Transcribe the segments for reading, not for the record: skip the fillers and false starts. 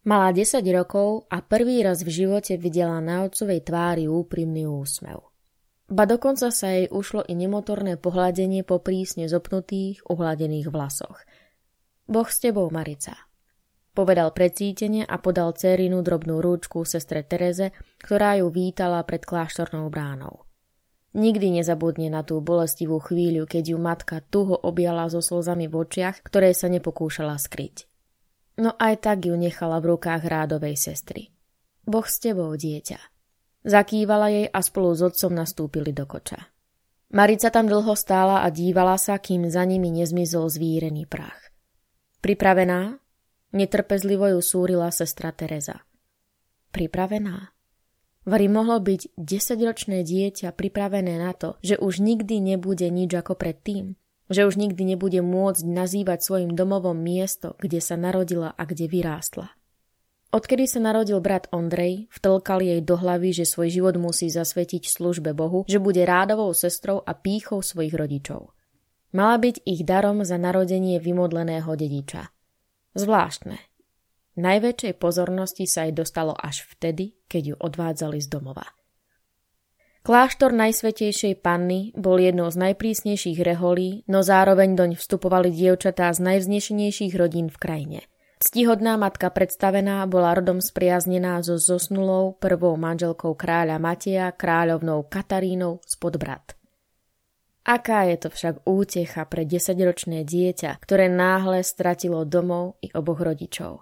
Mala 10 rokov a prvý raz v živote videla na otcovej tvári úprimný úsmev. Ba dokonca sa jej ušlo i nemotorné pohľadenie po prísne zopnutých, uhladených vlasoch. Boh s tebou, Marica, povedal precítene a podal dcérinu drobnú rúčku sestre Tereze, ktorá ju vítala pred kláštornou bránou. Nikdy nezabudne na tú bolestivú chvíľu, keď ju matka tuho objala so slzami v očiach, ktoré sa nepokúšala skryť. No aj tak ju nechala v rukách rádovej sestry. Boh s tebou, dieťa. Zakývala jej a spolu s otcom nastúpili do koča. Marica tam dlho stála a dívala sa, kým za nimi nezmizol zvírený prach. Pripravená? Netrpezlivo ju súrila sestra Tereza. Pripravená? Vari mohlo byť 10-ročné dieťa pripravené na to, že už nikdy nebude nič ako predtým? Že už nikdy nebude môcť nazývať svojim domovom miesto, kde sa narodila a kde vyrástla. Odkedy sa narodil brat Ondrej, vtlkal jej do hlavy, že svoj život musí zasvetiť službe Bohu, že bude rádovou sestrou a pýchou svojich rodičov. Mala byť ich darom za narodenie vymodleného dediča. Zvláštne. Najväčšej pozornosti sa jej dostalo až vtedy, keď ju odvádzali z domova. Kláštor Najsvätejšej Panny bol jednou z najprísnejších reholí, no zároveň doň vstupovali dievčatá z najvznešenejších rodín v krajine. Ctihodná matka predstavená bola rodom spriaznená so zosnulou prvou manželkou kráľa Mateja, kráľovnou Katarínou z Podbrat. Aká je to však útecha pre 10-ročné dieťa, ktoré náhle stratilo domov i oboch rodičov.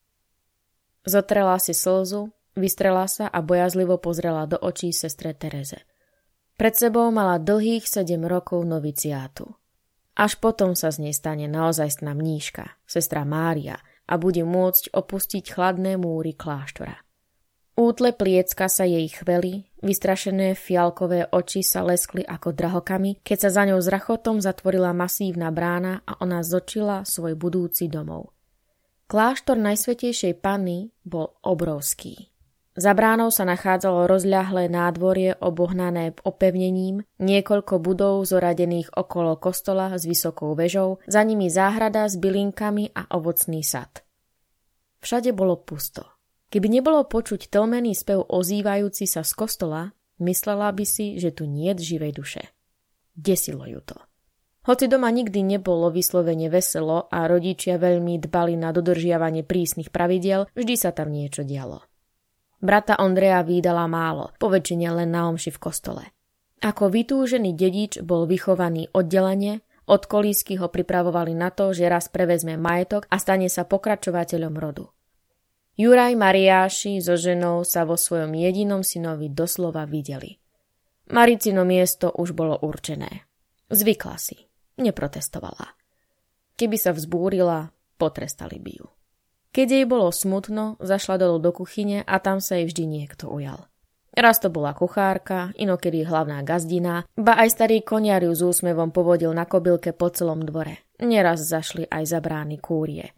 Zotrela si slzu, vystrela sa a bojazlivo pozrela do očí sestre Tereze. Pred sebou mala dlhých 7 rokov noviciátu. Až potom sa z nej stane naozajstná mníška, sestra Mária, a bude môcť opustiť chladné múry kláštora. Útle pliecka sa jej chveli, vystrašené fialkové oči sa leskli ako drahokamy, keď sa za ňou s rachotom zatvorila masívna brána a ona zočila svoj budúci domov. Kláštor Najsvätejšej Panny bol obrovský. Za bránou sa nachádzalo rozľahlé nádvorie obohnané opevnením, niekoľko budov zoradených okolo kostola s vysokou vežou, za nimi záhrada s bylinkami a ovocný sad. Všade bolo pusto. Keby nebolo počuť tlmený spev ozývajúci sa z kostola, myslela by si, že tu niet živej duše. Desilo ju to. Hoci doma nikdy nebolo vyslovene veselo a rodičia veľmi dbali na dodržiavanie prísnych pravidiel, vždy sa tam niečo dialo. Brata Ondreja vídala málo, poväčšine len na omši v kostole. Ako vytúžený dedič bol vychovaný oddelene, od kolísky ho pripravovali na to, že raz prevezme majetok a stane sa pokračovateľom rodu. Juraj Mariáši so ženou sa vo svojom jedinom synovi doslova videli. Maricino miesto už bolo určené. Zvykla si, neprotestovala. Keby sa vzbúrila, potrestali by ju. Keď jej bolo smutno, zašla dolu do kuchyne a tam sa jej vždy niekto ujal. Raz to bola kuchárka, inokedy hlavná gazdina, ba aj starý koniar ju s úsmevom povodil na kobylke po celom dvore. Neraz zašli aj za brány kúrie.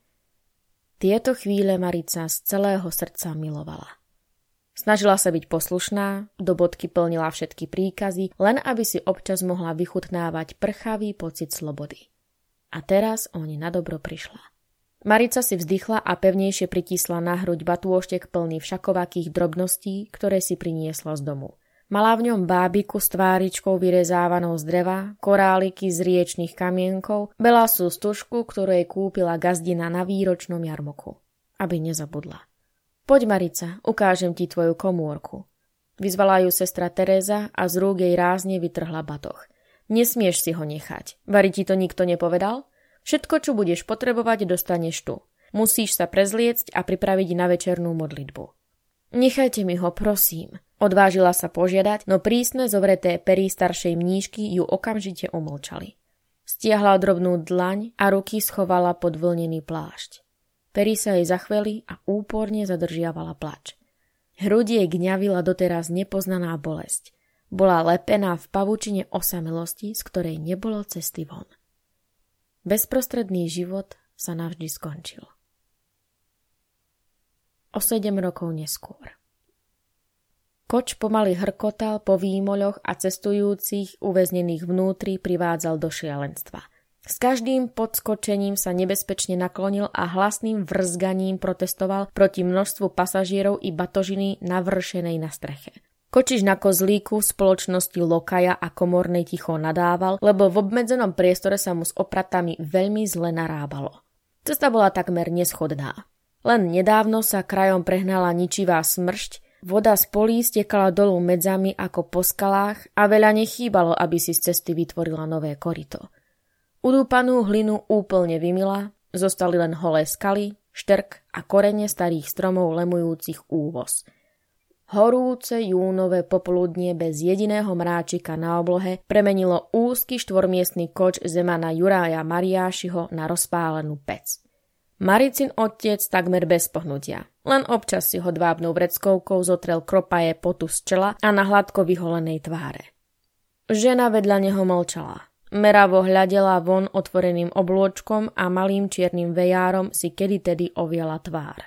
Tieto chvíle Marica z celého srdca milovala. Snažila sa byť poslušná, do bodky plnila všetky príkazy, len aby si občas mohla vychutnávať prchavý pocit slobody. A teraz oni na dobro prišla. Marica si vzdychla a pevnejšie pritísla na hruď batôštek plný všakovakých drobností, ktoré si priniesla z domu. Mala v ňom bábiku s tváričkou vyrezávanou z dreva, koráliky z riečných kamienkov, belasú stužku, ktorú jej kúpila gazdina na výročnom jarmoku. Aby nezabudla. Poď, Marica, ukážem ti tvoju komórku. Vyzvala ju sestra Tereza a z rúk jej rázne vytrhla batoh. Nesmieš si ho nechať. Vari ti to nikto nepovedal? Všetko, čo budeš potrebovať, dostaneš tu. Musíš sa prezliecť a pripraviť na večernú modlitbu. Nechajte mi ho, prosím. Odvážila sa požiadať, no prísne zovreté pery staršej mníšky ju okamžite umlčali. Stiahla drobnú dlaň a ruky schovala pod vlnený plášť. Pery sa jej zachveli a úporne zadržiavala plač. Hruď jej gňavila doteraz nepoznaná bolesť. Bola lepená v pavučine osamelosti, z ktorej nebolo cesty von. Bezprostredný život sa navždy skončil. O 7 rokov neskôr. Koč pomaly hrkotal po výmoľoch a cestujúcich uväznených vnútri privádzal do šialenstva. S každým podskočením sa nebezpečne naklonil a hlasným vrzganím protestoval proti množstvu pasažierov i batožiny navršenej na streche. Kočiš na kozlíku v spoločnosti lokaja a komornej ticho nadával, lebo v obmedzenom priestore sa mu s opratami veľmi zle narábalo. Cesta bola takmer neschodná. Len nedávno sa krajom prehnala ničivá smršť, voda z polí stekala dolu medzami ako po skalách a veľa nechýbalo, aby si z cesty vytvorila nové koryto. Udúpanú hlinu úplne vymila, zostali len holé skaly, štrk a korene starých stromov lemujúcich úvoz. Horúce júnové popoludnie bez jediného mráčika na oblohe premenilo úzky štvormiestny koč zemana Juraja Mariášiho na rozpálenú pec. Maricin otec takmer bez pohnutia, len občas si ho dvábnou vreckovkou zotrel kropaje potu z čela a na hladko vyholenej tváre. Žena vedľa neho mlčala. Meravo hľadela von otvoreným oblôčkom a malým čiernym vejárom si kedytedy oviala tvár.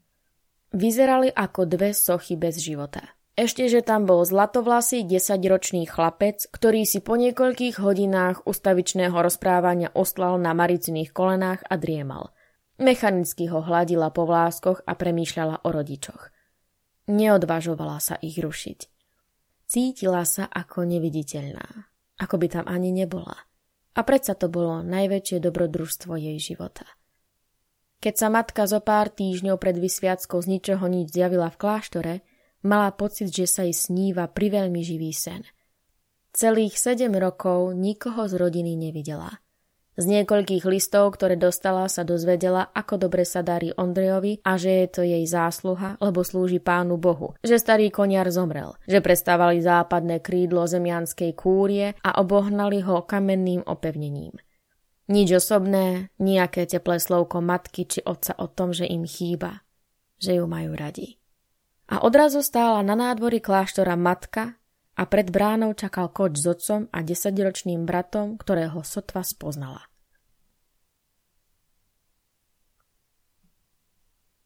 Vyzerali ako dve sochy bez života. Ešte, že tam bol zlatovlasý 10-ročný chlapec, ktorý si po niekoľkých hodinách ustavičného rozprávania oslal na Mariciných kolenách a driemal. Mechanicky ho hladila po vláskoch a premýšľala o rodičoch. Neodvažovala sa ich rušiť. Cítila sa ako neviditeľná, ako by tam ani nebola. A predsa to bolo najväčšie dobrodružstvo jej života. Keď sa matka zo pár týždňov pred vysviackou z ničoho nič zjavila v kláštore, mala pocit, že sa jej sníva priveľmi živý sen. Celých 7 rokov nikoho z rodiny nevidela. Z niekoľkých listov, ktoré dostala, sa dozvedela, ako dobre sa darí Ondrejovi a že je to jej zásluha, lebo slúži Pánu Bohu, že starý koniar zomrel, že prestávali západné krídlo zemianskej kúrie a obohnali ho kamenným opevnením. Nič osobné, nejaké teplé slovko matky či otca o tom, že im chýba, že ju majú radi. A odrazu stála na nádvorí kláštora matka a pred bránou čakal koč s otcom a 10-ročným bratom, ktorého sotva spoznala.